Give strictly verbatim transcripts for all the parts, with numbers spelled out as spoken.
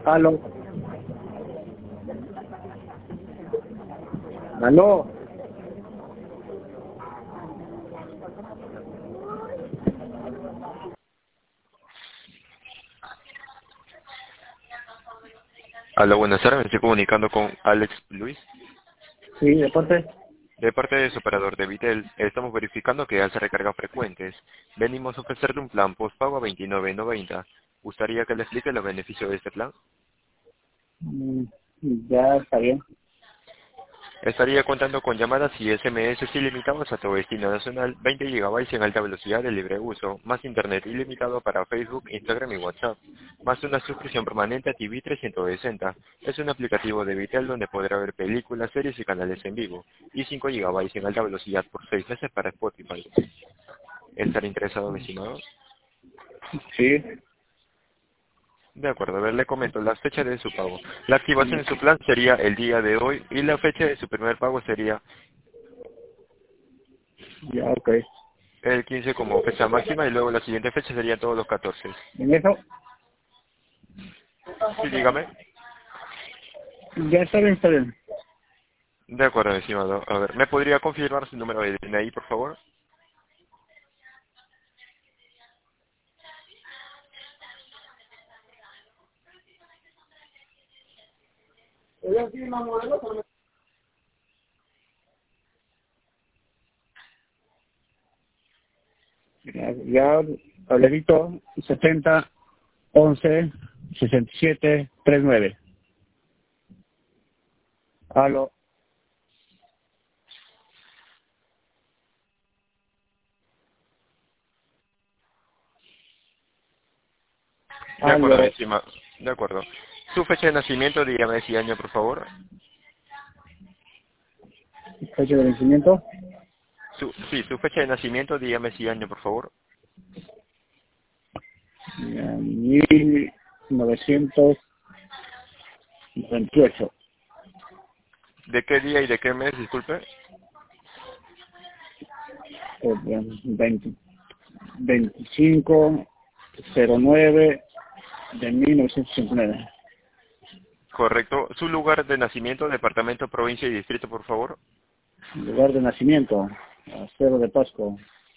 Aló. Aló. Hola, buenas tardes. Me estoy comunicando con Alex Luis. Sí, de parte. De parte de su operador de Vitel, estamos verificando que hace recargas frecuentes. Venimos a ofrecerle un plan postpago a veintinueve noventa. ¿Gustaría que le explique los beneficios de este plan? Mm, Ya está bien. Estaría contando con llamadas y S M S ilimitados a todo destino nacional, veinte gigabytes en alta velocidad de libre uso, más internet ilimitado para Facebook, Instagram y WhatsApp, más una suscripción permanente a T V trescientos sesenta. Es un aplicativo de Vitel donde podrá ver películas, series y canales en vivo, y cinco gigabytes en alta velocidad por seis meses para Spotify. ¿Estar interesado, mi estimado? Sí. De acuerdo, a ver, le comento la fecha de su pago. La activación de su plan sería el día de hoy y la fecha de su primer pago sería Ya, ok. el quince como fecha máxima y luego la siguiente fecha sería todos los catorce. En eso, Sí, dígame. ya está bien, está bien. De acuerdo, estimado. A ver, ¿me podría confirmar su número de D N I, por favor? Ya, ya Tablerito setenta once sesenta y siete treinta y nueve. Aló. De acuerdo, Aló. estimado. De acuerdo. Su fecha de nacimiento, dígame ese año, por favor. Fecha de vencimiento. Su, sí, su fecha de nacimiento, dígame ese año, por favor. Ya, mil novecientos veintiocho. ¿De qué día y de qué mes, disculpe? Eh, veinte veinticinco cero nueve de mil novecientos ochenta y nueve. Correcto. Su lugar de nacimiento, departamento, provincia y distrito, por favor. Lugar de nacimiento, Cerro de Pasco,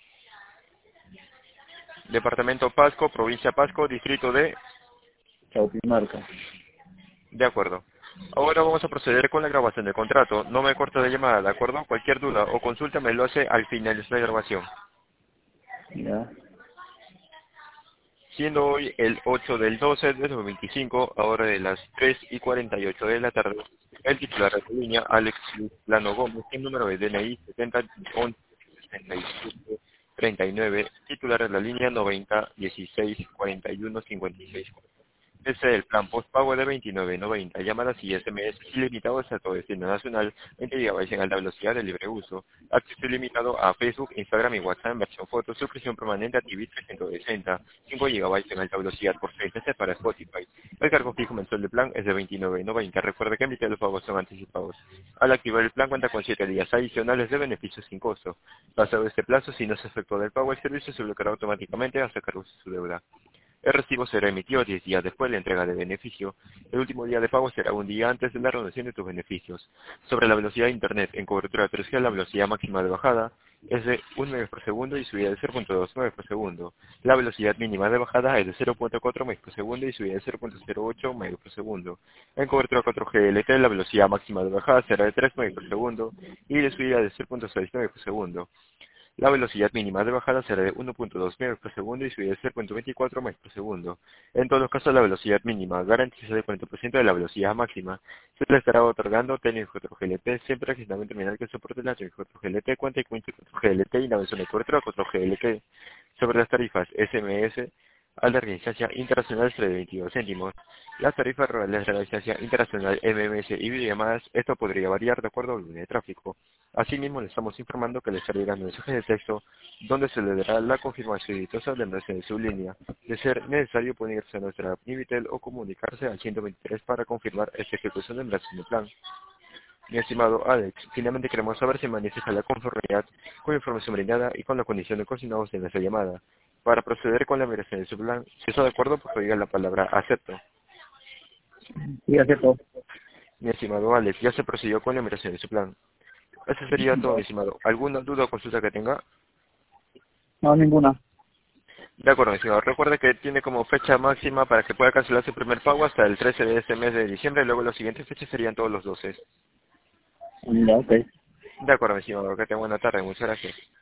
Departamento Pasco, provincia Pasco, distrito de... Chaupimarca. De acuerdo. Ahora vamos a proceder con la grabación del contrato. No me corte de llamada, ¿de acuerdo? Cualquier duda o consulta me lo hace al finalizar la grabación. Ya, Siendo hoy el ocho del doce de dos mil veinticinco, a hora de las tres y cuarenta y ocho de la tarde, el titular de la línea, Alex Luis Plano Gómez, el número de D N I setenta once sesenta y siete treinta y nueve, titular de la línea noventa dieciséis cuarenta y uno cincuenta y seis. Este es el plan postpago de veintinueve noventa, llamadas y S M S ilimitados a todo destino nacional, veinte gigabytes en alta velocidad de libre uso, acceso ilimitado a Facebook, Instagram y WhatsApp en versión foto, suscripción permanente a T V trescientos sesenta, cinco gigabytes en alta velocidad por seis meses para Spotify. El cargo fijo mensual del plan es de veintinueve noventa. Recuerda que emitir los pagos son anticipados. Al activar el plan cuenta con siete días adicionales de beneficios sin costo. Pasado este plazo, si no se efectúa del pago, el servicio se bloqueará automáticamente hasta cargo de su deuda. El recibo será emitido diez días después de la entrega de beneficio. El último día de pago será un día antes de la renovación de tus beneficios. Sobre la velocidad de Internet en cobertura tres G, la velocidad máxima de bajada es de un megabits por segundo y subida de cero punto dos megabits por segundo. La velocidad mínima de bajada es de cero punto cuatro megabits por segundo y subida de cero punto cero ocho megabits por segundo. En cobertura cuatro G L T, la velocidad máxima de bajada será de tres megabits por segundo y de subida de cero punto seis megabits por segundo. La velocidad mínima de bajada será de uno punto dos megabits por segundo y subida de cero punto veinticuatro megabits por segundo. En todos los casos, la velocidad mínima garantiza el cuarenta por ciento de la velocidad máxima. Se le estará otorgando técnico cuatro G L T siempre que exista un terminal que soporte la técnico cuatro G L T, cuenta con cuatro G L T y la versión de cobertura cuatro G L T. Sobre las tarifas S M S, a la Realizancia Internacional será de veintidós céntimos. Las tarifas de la Realizancia Internacional M M S y videollamadas, esto podría variar de acuerdo al volumen de tráfico. Asimismo, le estamos informando que le estará llegando un mensaje de texto donde se le dará la confirmación exitosa de enlace de su línea. De ser necesario, puede irse a nuestra app Nivitel o comunicarse al ciento veintitrés para confirmar esta ejecución de enlace de plan. Mi estimado Alex, finalmente queremos saber si manifiesta la conformidad con la información brindada y con la condición de consignados en esta llamada. Para proceder con la migración de su plan, si está de acuerdo, pues diga la palabra acepto. Y acepto. Mi estimado Alex, ya se procedió con la enumeración de su plan. Eso sería todo, mi estimado. ¿Alguna duda o consulta que tenga? No, ninguna. De acuerdo, mi estimado. Recuerde que tiene como fecha máxima para que pueda cancelar su primer pago hasta el trece de este mes de diciembre, y luego las siguientes fechas serían todos los doce. Ya, ok. De acuerdo, mi estimado. Que tenga buena tarde. Muchas gracias.